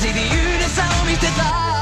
silti yhdessä omistetaan.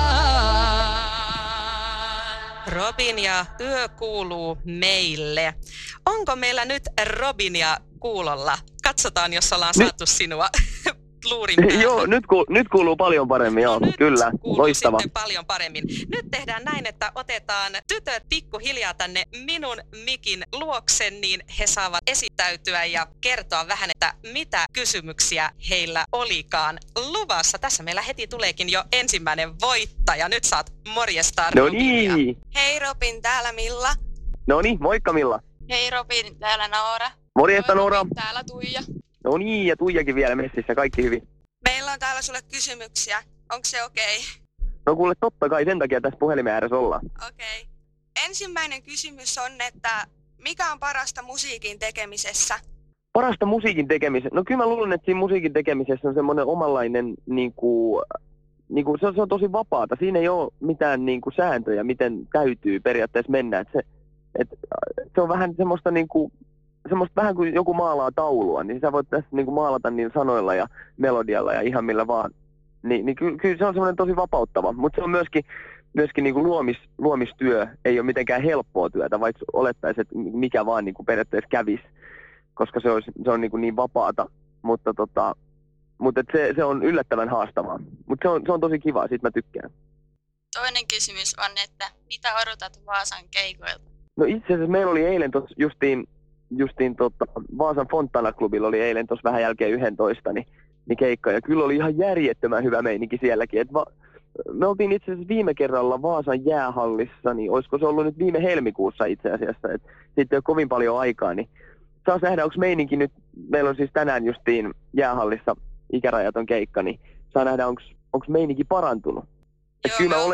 Robin ja Yö kuuluu meille. Onko meillä nyt Robinia kuulolla? Katsotaan, jos ollaan saatu sinua luurin päähän. Joo, nyt kuuluu paljon paremmin, joo, nyt kyllä, kuuluu loistava. sitten paljon paremmin. Nyt tehdään näin, että otetaan tytöt pikkuhiljaa tänne minun mikin luokse, niin he saavat esittäytyä ja kertoa vähän, että mitä kysymyksiä heillä olikaan luvassa. Tässä meillä heti tuleekin jo ensimmäinen voittaja. Nyt saat morjestaa No Robinia. niin, Hei Robin, täällä Milla. no niin, moikka Milla. Hei Robin, täällä Noora. Morjesta Moi, Noora. Robin, täällä Tuija. No niin, ja Tuijakin vielä messissä, kaikki hyvin. Meillä on täällä sulle kysymyksiä. Onko se okei? No kuule, totta kai sen takia tässä puhelimen ääressä ollaan. Okei. Ensimmäinen kysymys on, että mikä on parasta musiikin tekemisessä? Parasta musiikin tekemisessä? No kyllä mä luulen, että siinä musiikin tekemisessä on semmoinen omanlainen, se on tosi vapaata. Siinä ei ole mitään sääntöjä, miten täytyy periaatteessa mennä. Se on vähän semmoista vähän kuin joku maalaa taulua, niin sä voit tässä maalata niillä sanoilla ja melodialla ja ihan millä vaan. Niin kyllä se on semmoinen tosi vapauttava, mutta se on myöskin luomistyö ei ole mitenkään helppoa työtä, vaikka olettaisiin, että mikä vaan periaatteessa kävisi, koska se on niin vapaata, mutta se on yllättävän haastavaa. Mutta se on tosi kivaa, siitä mä tykkään. Toinen kysymys on, että mitä odotat Vaasan keikoilta? No itse asiassa meillä oli eilen justiin Vaasan Fontana-klubilla oli eilen tuossa vähän jälkeen 11 niin keikka. Ja kyllä oli ihan järjettömän hyvä meininki sielläkin. Me oltiin itse asiassa viime kerralla Vaasan jäähallissa, niin olisiko se ollut nyt viime helmikuussa itse asiassa. Et sitten ei ole kovin paljon aikaa, niin saas nähdä, onko meininki nyt, meillä on siis tänään justiin jäähallissa ikärajaton keikka, niin saa nähdä, onko meininki parantunut. Et kyllä mä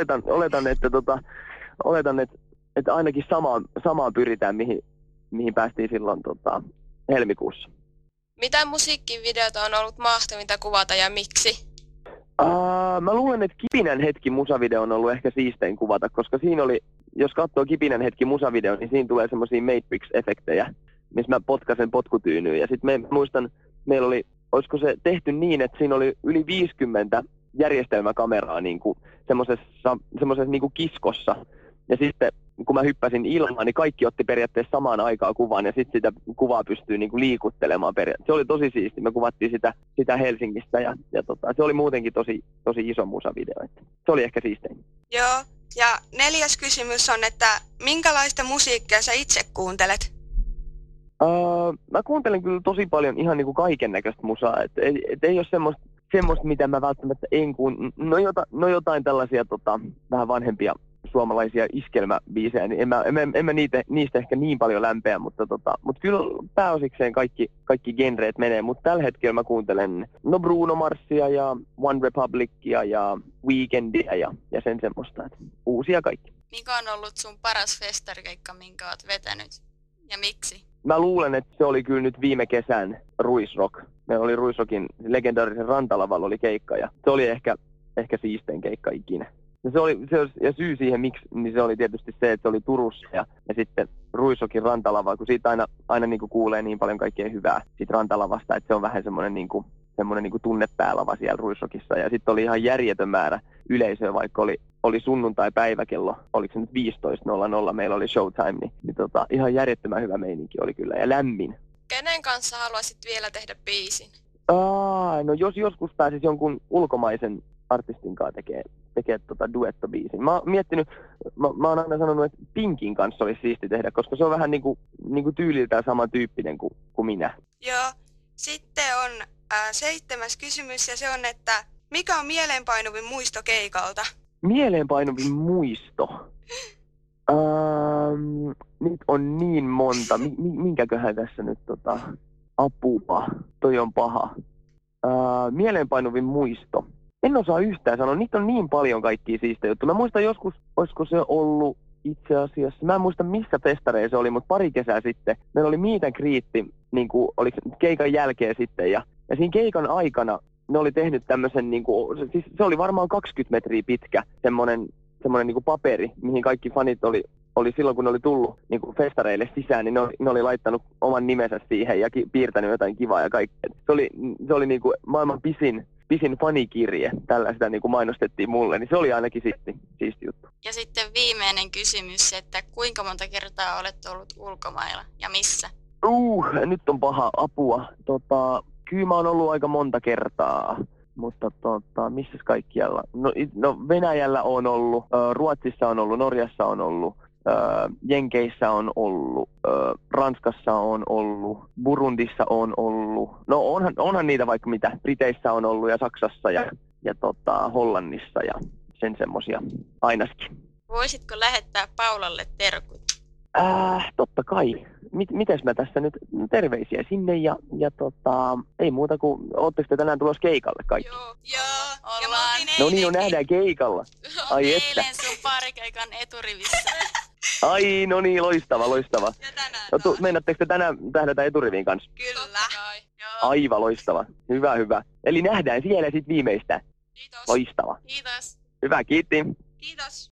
oletan, että ainakin samaan pyritään, mihin päästiin silloin helmikuussa. Mitä musiikkivideota on ollut mahtavinta kuvata ja miksi? Mä luulen, että Kipinän hetki musavideo on ollut ehkä siistein kuvata, koska siinä oli, jos katsoo Kipinän hetki musavideo, niin siinä tulee semmosia Matrix-efektejä, missä mä potkasen potkutyynyyn. Ja sitten muistan, meillä oli, olisiko se tehty niin, että siinä oli yli 50 järjestelmäkameraa semmoisessa kiskossa. Ja sitten kun mä hyppäsin ilmaan, niin kaikki otti periaatteessa samaan aikaan kuvan ja sitten sitä kuvaa pystyy liikuttelemaan periaatteessa. Se oli tosi siisti. Me kuvattiin sitä Helsingistä ja se oli muutenkin tosi iso musavideo. Se oli ehkä siistein. Joo. Ja 4. kysymys on, että minkälaista musiikkia sä itse kuuntelet? Mä kuuntelen kyllä tosi paljon ihan kaiken näköistä musaa. Et ei ole semmoista, mitä mä välttämättä en kuuntele. No jotain tällaisia vähän vanhempia suomalaisia iskelmäbiisejä, niin en mä niistä ehkä niin paljon lämpeä, mutta kyllä pääosikseen kaikki genreet menee, mutta tällä hetkellä mä kuuntelen Bruno Marsia ja One Republicia ja Weekendia ja sen semmoista, että uusia kaikki. Mikä on ollut sun paras festarikeikka, minkä oot vetänyt ja miksi? Mä luulen, että se oli kyllä nyt viime kesän Ruisrock. Meillä oli Ruisrockin legendaarisen Rantalavalla oli keikka ja se oli ehkä siistein keikka ikinä. Ja syy siihen, miksi, niin se oli tietysti se, että se oli Turussa ja sitten Ruisrockin Rantalava, kun siitä aina kuulee niin paljon kaikkea hyvää siitä Rantalavasta, että se on vähän semmoinen tunnepäälava siellä Ruisrockissa. Ja sitten oli ihan järjetön määrä yleisöä, vaikka oli sunnuntai-päiväkello, oliko se nyt 15.00, meillä oli showtime, niin ihan järjettömän hyvä meininki oli kyllä ja lämmin. Kenen kanssa haluaisit vielä tehdä biisin? No jos joskus pääsis jonkun ulkomaisen artistin kanssa tekee duettobiisin. Mä oon miettinyt, mä oon aina sanonut, että Pinkin kanssa olisi siisti tehdä, koska se on vähän niinku tyyliltään samantyyppinen kuin minä. Joo. Sitten on 7. kysymys ja se on, että mikä on mieleenpainuvin muisto keikalta? Mieleenpainuvin muisto? Nyt on niin monta. Minkäköhän tässä nyt apua? Toi on paha. Mieleenpainuvin muisto. En osaa yhtään sanoa, niitä on niin paljon kaikkia siistejä juttuja. Mä muistan joskus, olisiko se ollut itse asiassa, mä en muista missä festareissa se oli, mutta pari kesää sitten. Meillä oli meet and greet, oliko keikan jälkeen sitten ja siinä keikan aikana ne oli tehnyt tämmöisen, siis se oli varmaan 20 metriä pitkä semmoinen paperi, mihin kaikki fanit oli silloin, kun ne oli tullut festareille sisään, niin ne oli laittanut oman nimensä siihen ja piirtänyt jotain kivaa ja kaikkea. Se oli maailman pisin pisin fanikirje, tällä sitä niin kuin mainostettiin mulle, niin se oli ainakin siisti juttu. Ja sitten viimeinen kysymys, että kuinka monta kertaa olet ollut ulkomailla ja missä? Nyt on paha apua. Kyllä mä oon ollut aika monta kertaa, mutta missäs kaikkialla? No Venäjällä on ollut, Ruotsissa on ollut, Norjassa on ollut, Jenkeissä on ollut, Ranskassa on ollut, Burundissa on ollut. No onhan niitä vaikka mitä. Briteissä on ollut ja Saksassa ja Hollannissa ja sen semmosia ainakin. Voisitko lähettää Paulalle terkut? Totta kai. Mites mä tässä nyt terveisiä sinne ja ei muuta kuin, ootteko te tänään tulossa keikalle kaikki? Joo, ollaan. No niin, nähdään keikalla. Ai että. Eilen sun parikeikan eturivissä. Ai, no niin, loistava. Ja tänään No, meinaatteko te tänään tähdätä eturiviin kanssa? Kyllä. Joo. Aivan loistava. Hyvä. Eli nähdään siellä sitten viimeistään. Kiitos. Loistava. Kiitos. Hyvä, kiitti. Kiitos.